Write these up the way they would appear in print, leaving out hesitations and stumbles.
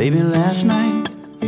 Baby, last night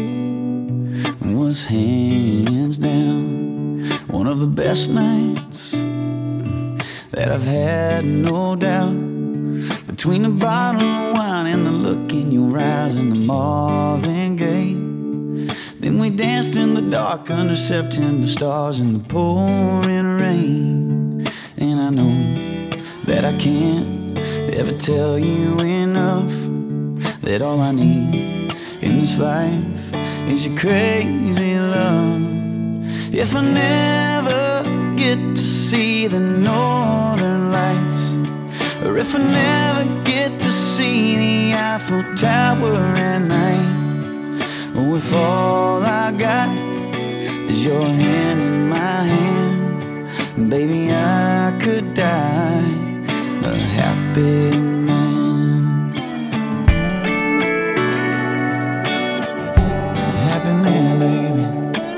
was hands down one of the best nights that I've had, no doubt. Between the bottle of wine and the look in your eyes and the Marvin Gaye, then we danced in the dark under September stars in the pouring rain. And I know that I can't ever tell you enough that all I need in this life is your crazy love. If I never get to see the northern lights, or if I never get to see the Eiffel Tower at night, or if all I got is your hand in my hand, baby, I could die a happy man. A happy man, baby.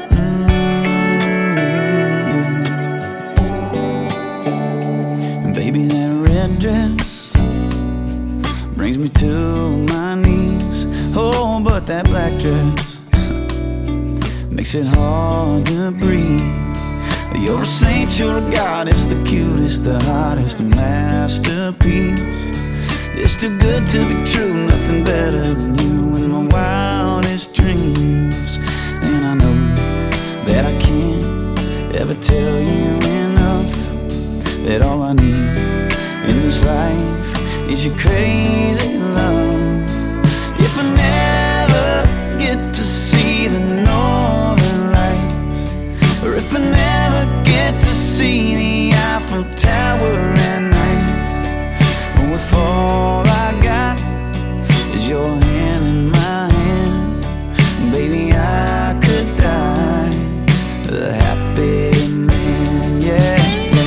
And baby, that red dress brings me to my knees. Oh, but that black dress makes it hard to breathe. You're a saint, you're a goddess, the cutest, the hottest, a masterpiece. It's too good to be true, nothing better than you in my wildest dreams. And I know that I can't ever tell you enough that all I need in this life is your crazy love. If I never get to see the northern lights, or if I never get to see the Eiffel Tower at night, or if all I got is your hand in my hand, baby, I could die a happy man, yeah.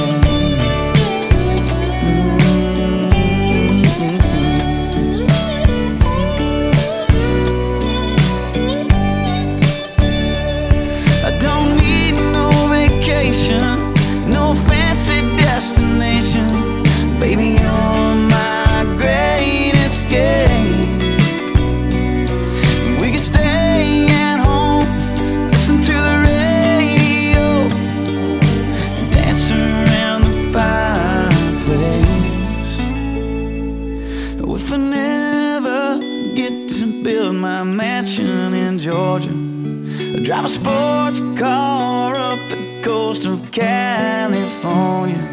No fancy destination, baby, you're my great escape. We could stay at home, listen to the radio, dance around the fireplace. If I never get to build my mansion in Georgia, drive a sports car up the coast of California,